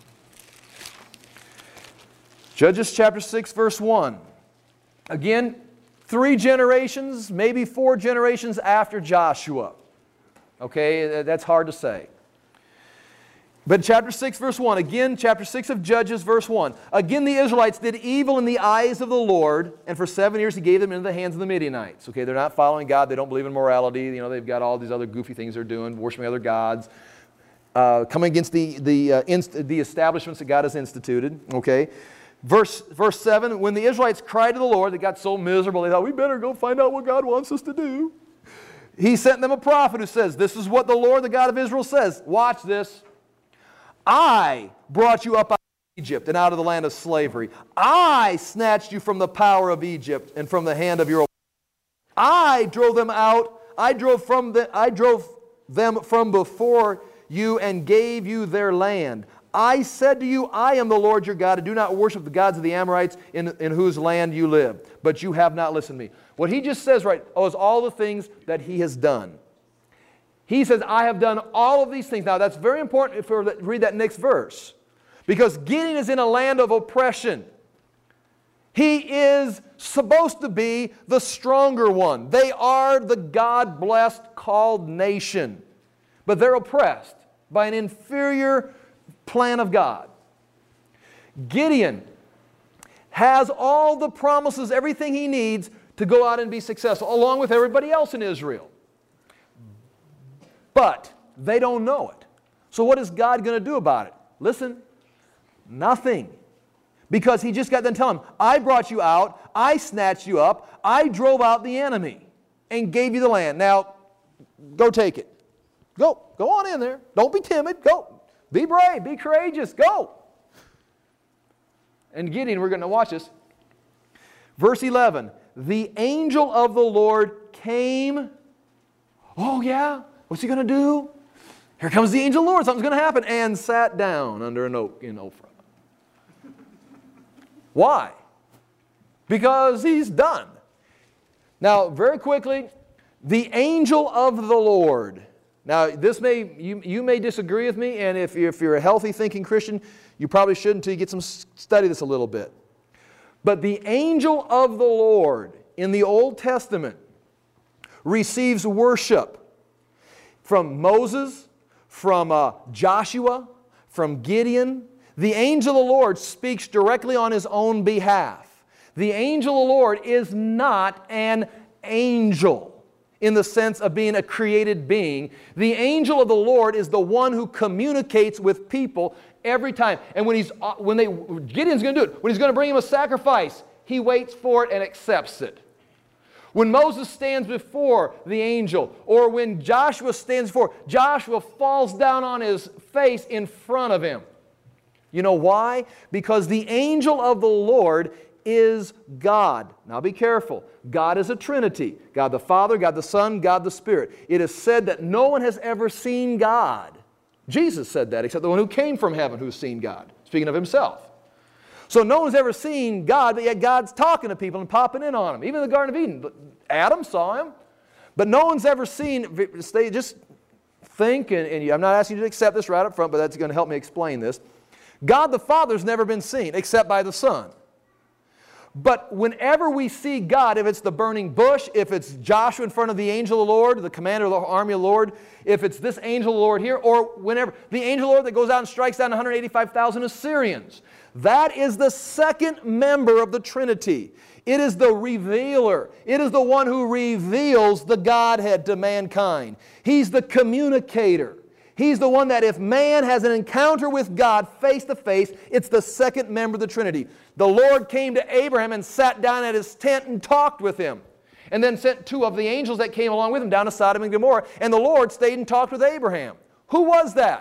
Judges chapter 6, verse 1. Again, 3 generations, maybe 4 generations after Joshua. Okay, that's hard to say. But chapter 6, verse 1, again, chapter 6 of Judges, verse 1. Again, the Israelites did evil in the eyes of the Lord, and for 7 years He gave them into the hands of the Midianites. Okay, they're not following God. They don't believe in morality. You know, they've got all these other goofy things they're doing, worshiping other gods, coming against the establishments that God has instituted. Okay, verse 7, when the Israelites cried to the Lord, they got so miserable, they thought, we better go find out what God wants us to do. He sent them a prophet who says, this is what the Lord, the God of Israel, says. Watch this. I brought you up out of Egypt and out of the land of slavery. I snatched you from the power of Egypt and from the hand of your oppressors. I drove them out. I drove them from before you and gave you their land. I said to you, I am the Lord your God, and do not worship the gods of the Amorites in whose land you live. But you have not listened to me. What he just says is all the things that he has done. He says, I have done all of these things. Now, that's very important if we read that next verse. Because Gideon is in a land of oppression. He is supposed to be the stronger one. They are the God-blessed, called nation. But they're oppressed by an inferior plan of God. Gideon has all the promises, everything he needs to go out and be successful, along with everybody else in Israel. But they don't know it. So what is God going to do about it? Listen, nothing. Because he just got done telling them, I brought you out, I snatched you up, I drove out the enemy and gave you the land. Now, go take it. Go on in there. Don't be timid. Go. Be brave. Be courageous. Go. And Gideon, we're going to watch this. Verse 11, the angel of the Lord came. Oh yeah? What's he going to do? Here comes the angel of the Lord. Something's going to happen. And sat down under an oak in Ophrah. Why? Because he's done. Now, very quickly, the angel of the Lord. Now, this you may disagree with me, and if you're a healthy thinking Christian, you probably should until you get some study this a little bit. But the angel of the Lord in the Old Testament receives worship from Moses, from Joshua, from Gideon. The angel of the Lord speaks directly on his own behalf. The angel of the Lord is not an angel in the sense of being a created being. The angel of the Lord is the one who communicates with people every time. And Gideon's going to do it. When he's going to bring him a sacrifice, he waits for it and accepts it. When Moses stands before the angel, or when Joshua stands before, Joshua falls down on his face in front of him. You know why? Because the angel of the Lord is God. Now be careful. God is a Trinity. God the Father, God the Son, God the Spirit. It is said that no one has ever seen God. Jesus said that, except the one who came from heaven who's seen God, speaking of himself. So no one's ever seen God, but yet God's talking to people and popping in on them. Even in the Garden of Eden, Adam saw him. But no one's ever seen, just think, and I'm not asking you to accept this right up front, but that's going to help me explain this. God the Father's never been seen, except by the Son. But whenever we see God, if it's the burning bush, if it's Joshua in front of the angel of the Lord, the commander of the army of the Lord, if it's this angel of the Lord here, or whenever the angel of the Lord that goes out and strikes down 185,000 Assyrians, that is the second member of the Trinity. It is the revealer. It is the one who reveals the Godhead to mankind. He's the communicator. He's the one that if man has an encounter with God face to face, it's the second member of the Trinity. The Lord came to Abraham and sat down at his tent and talked with him. And then sent 2 of the angels that came along with him down to Sodom and Gomorrah. And the Lord stayed and talked with Abraham. Who was that?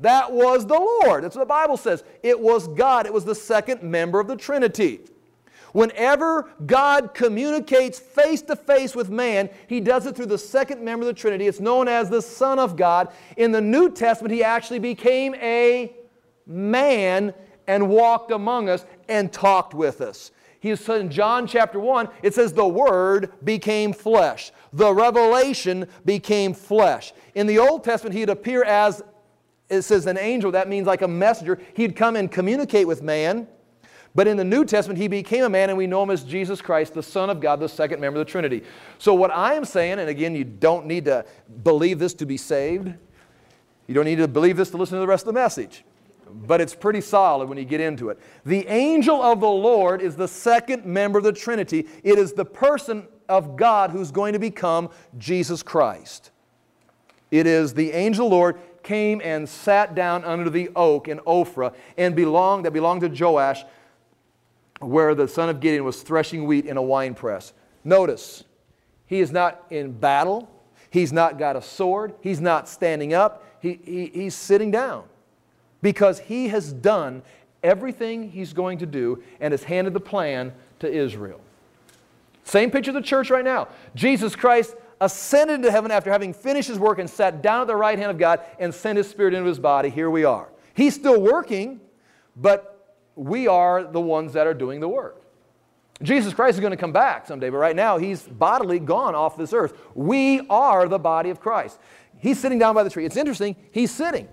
That was the Lord. That's what the Bible says. It was God. It was the second member of the Trinity. Whenever God communicates face to face with man, He does it through the second member of the Trinity. It's known as the Son of God. In the New Testament, He actually became a man and walked among us and talked with us. He said in John chapter 1, it says the Word became flesh. The revelation became flesh. In the Old Testament, He'd appear as, it says an angel. That means like a messenger. He'd come and communicate with man. But in the New Testament, He became a man, and we know Him as Jesus Christ, the Son of God, the second member of the Trinity. So what I am saying, and again, you don't need to believe this to be saved. You don't need to believe this to listen to the rest of the message. But it's pretty solid when you get into it. The angel of the Lord is the second member of the Trinity. It is the person of God who's going to become Jesus Christ. It is the angel of the Lord came and sat down under the oak in Ophrah and belonged to Joash, where the son of Gideon was threshing wheat in a winepress. Notice, he is not in battle. He's not got a sword. He's not standing up. He's sitting down because he has done everything he's going to do and has handed the plan to Israel. Same picture of the church right now. Jesus Christ ascended into heaven after having finished His work and sat down at the right hand of God and sent His Spirit into His body. Here we are. He's still working, but we are the ones that are doing the work. Jesus Christ is going to come back someday, but right now He's bodily gone off this earth. We are the body of Christ. He's sitting down by the tree. It's interesting, he's sitting.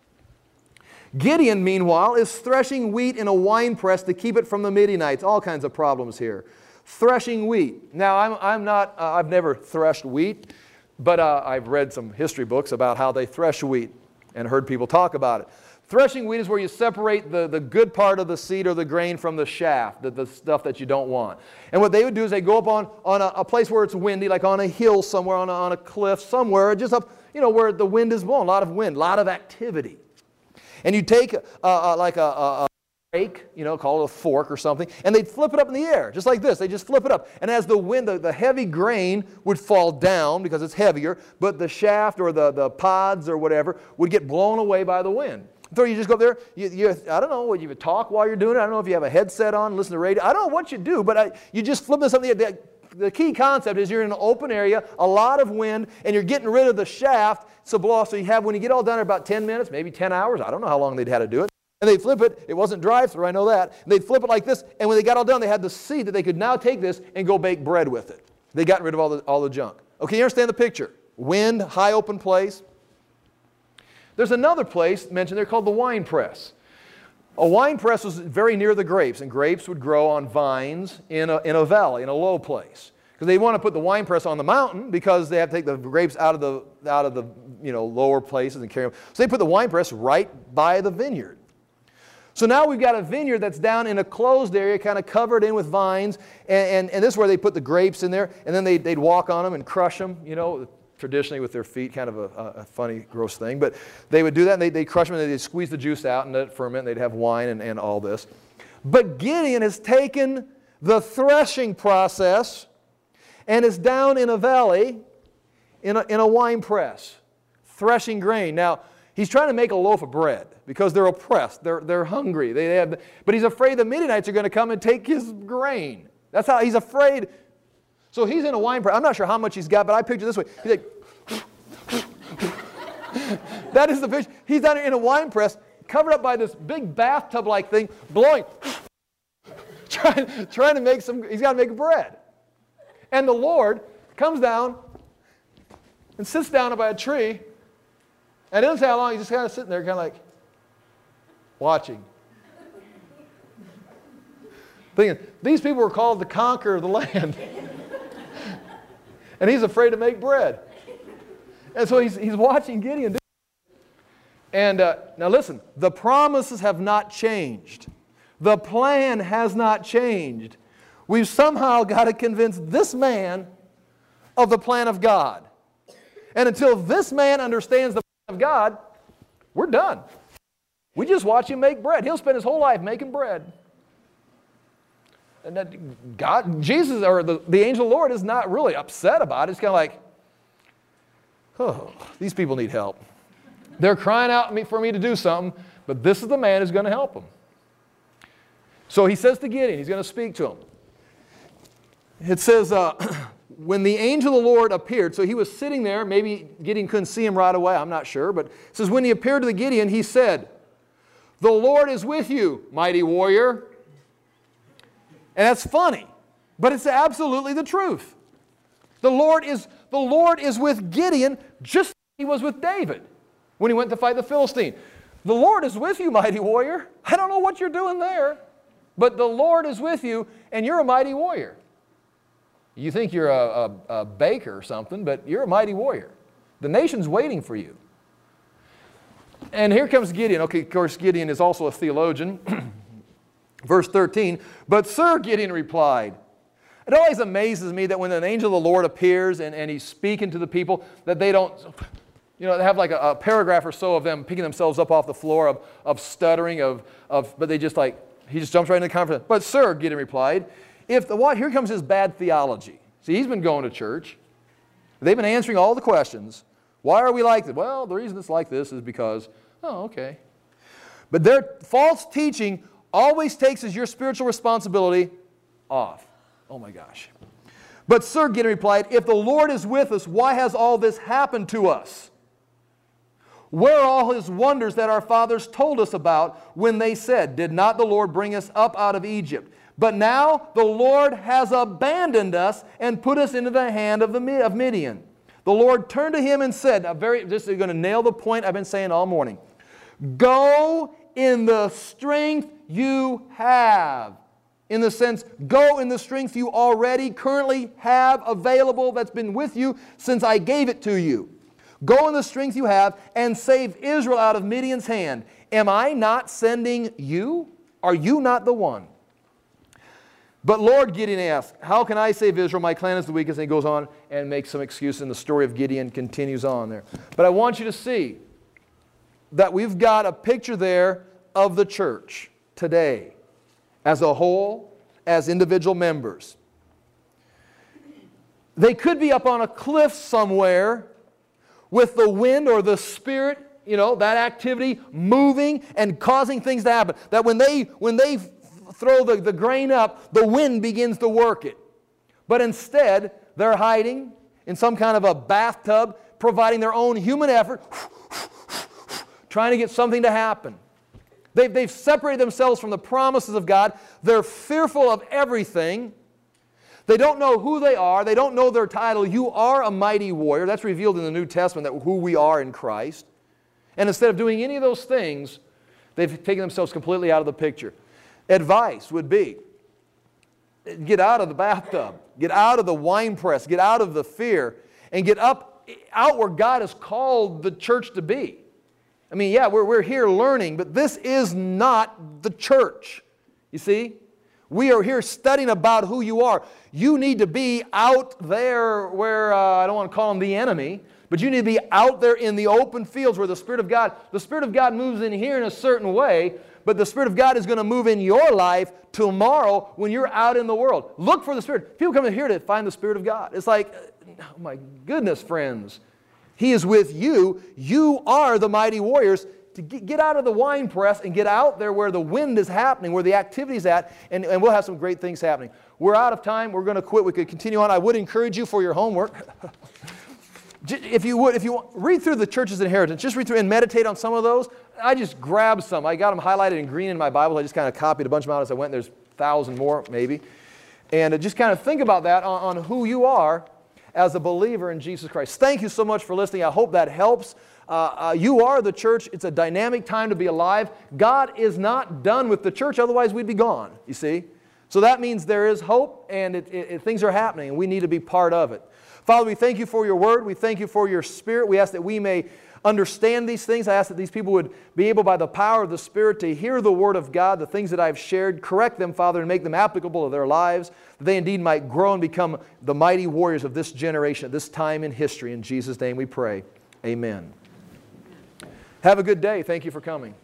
Gideon, meanwhile, is threshing wheat in a winepress to keep it from the Midianites. All kinds of problems here. Threshing wheat. Now, I've never threshed wheat, but I've read some history books about how they thresh wheat and heard people talk about it. Threshing wheat is where you separate the good part of the seed or the grain from the shaft, the stuff that you don't want. And what they would do is they go up on a place where it's windy, like on a hill somewhere, on a cliff somewhere, just up, where the wind is blowing, a lot of wind, a lot of activity. And you take like a rake, call it a fork or something, and they'd flip it up in the air, just like this. They just flip it up. And as the wind, the heavy grain would fall down because it's heavier, but the shaft or the pods or whatever would get blown away by the wind. So you just go up there, I don't know, you talk while you're doing it. I don't know if you have a headset on, listen to radio. I don't know what you do, but you just flip this up in the air. The key concept is you're in an open area, a lot of wind, and you're getting rid of the shaft to blow off. So you have, when you get all done in about 10 minutes, maybe 10 hours, I don't know how long they'd had to do it. And they'd flip it. It wasn't drive-through, I know that. And they'd flip it like this, and when they got all done, they had the seed that they could now take this and go bake bread with it. They got rid of all the junk. Okay, you understand the picture? Wind, high open place. There's another place mentioned there called the wine press. A wine press was very near the grapes, and grapes would grow on vines in a valley, in a low place. Because they want to put the wine press on the mountain because they have to take the grapes out of the lower places and carry them. So they put the wine press right by the vineyard. So now we've got a vineyard that's down in a closed area, kind of covered in with vines, and this is where they put the grapes in there, and then they'd walk on them and crush them, traditionally with their feet, kind of a funny, gross thing. But they would do that, and they'd crush them, and they'd squeeze the juice out and let it ferment, and they'd have wine and all this. But Gideon has taken the threshing process and is down in a valley in a wine press, threshing grain. Now, he's trying to make a loaf of bread because they're oppressed. They're hungry. But he's afraid the Midianites are going to come and take his grain. That's how he's afraid. So he's in a wine press. I'm not sure how much he's got, but I picture this way. He's like, that is the picture. He's down in a wine press, covered up by this big bathtub-like thing, blowing, trying to make he's got to make bread. And the Lord comes down and sits down by a tree, and it doesn't say how long, he's just kind of sitting there, kind of like watching. Thinking, these people were called to conquer the land. And he's afraid to make bread. And so he's watching Gideon do it. And now listen, the promises have not changed. The plan has not changed. We've somehow got to convince this man of the plan of God. And until this man understands the plan of God, we're done. We just watch him make bread. He'll spend his whole life making bread. And that God, Jesus, or the angel of the Lord is not really upset about it. It's kind of like, oh, these people need help. They're crying out for me to do something, but this is the man who's going to help them. So he says to Gideon, he's going to speak to him. It says, when the angel of the Lord appeared, so he was sitting there, maybe Gideon couldn't see him right away, I'm not sure, but it says, when he appeared to the Gideon, he said, "The Lord is with you, mighty warrior." And that's funny, but it's absolutely the truth. The Lord is with Gideon just like he was with David when he went to fight the Philistine. The Lord is with you, mighty warrior. I don't know what you're doing there, but the Lord is with you, and you're a mighty warrior. You think you're a baker or something, but you're a mighty warrior. The nation's waiting for you. And here comes Gideon. Okay, of course, Gideon is also a theologian. Verse 13, "But sir," Gideon replied. It always amazes me that when an angel of the Lord appears and he's speaking to the people, that they don't, they have like a paragraph or so of them picking themselves up off the floor of stuttering, but they just he just jumps right into the conversation. "But sir," Gideon replied, here comes his bad theology. See, he's been going to church. They've been answering all the questions. Why are we like this? Well, the reason it's like this is because, okay. But their false teaching always takes as your spiritual responsibility off. Oh my gosh. "But sir," Gideon replied, "if the Lord is with us, why has all this happened to us? Where are all His wonders that our fathers told us about when they said, 'Did not the Lord bring us up out of Egypt?' But now the Lord has abandoned us and put us into the hand of Midian." The Lord turned to him and said, this is going to nail the point I've been saying all morning, "Go in the strength you have." In the sense, go in the strength you already currently have available that's been with you since I gave it to you. "Go in the strength you have and save Israel out of Midian's hand. Am I not sending you? Are you not the one?" "But Lord," Gideon asked, "how can I save Israel? My clan is the weakest." And he goes on and makes some excuse, and the story of Gideon continues on there. But I want you to see that we've got a picture there of the church today as a whole, as individual members. They could be up on a cliff somewhere with the wind or the Spirit, that activity moving and causing things to happen. That when they throw the grain up, the wind begins to work it. But instead, they're hiding in some kind of a bathtub, providing their own human effort, trying to get something to happen. They've separated themselves from the promises of God. They're fearful of everything. They don't know who they are. They don't know their title. You are a mighty warrior. That's revealed in the New Testament, that who we are in Christ. And instead of doing any of those things, they've taken themselves completely out of the picture. Advice would be, get out of the bathtub. Get out of the wine press. Get out of the fear. And get out where God has called the church to be. I mean, yeah, we're here learning, but this is not the church. You see? We are here studying about who you are. You need to be out there where, I don't want to call them the enemy, but you need to be out there in the open fields where the Spirit of God moves in here in a certain way, but the Spirit of God is going to move in your life tomorrow when you're out in the world. Look for the Spirit. People come in here to find the Spirit of God. It's like, oh my goodness, friends. He is with you. You are the mighty warriors. To get out of the wine press and get out there where the wind is happening, where the activity is at, and we'll have some great things happening. We're out of time. We're going to quit. We could continue on. I would encourage you for your homework. If you read through the church's inheritance, just read through and meditate on some of those. I just grabbed some. I got them highlighted in green in my Bible. I just kind of copied a bunch of them out as I went. There's 1,000 more, maybe. And just kind of think about that on who you are as a believer in Jesus Christ. Thank you so much for listening. I hope that helps. You are the church. It's a dynamic time to be alive. God is not done with the church, otherwise we'd be gone, you see. So that means there is hope, and things are happening, and we need to be part of it. Father, we thank you for your word. We thank you for your Spirit. We ask that we may understand these things. I ask that these people would be able, by the power of the Spirit, to hear the Word of God, the things that I've shared, correct them, Father, and make them applicable to their lives, that they indeed might grow and become the mighty warriors of this generation, at this time in history. In Jesus' name we pray. Amen. Have a good day. Thank you for coming.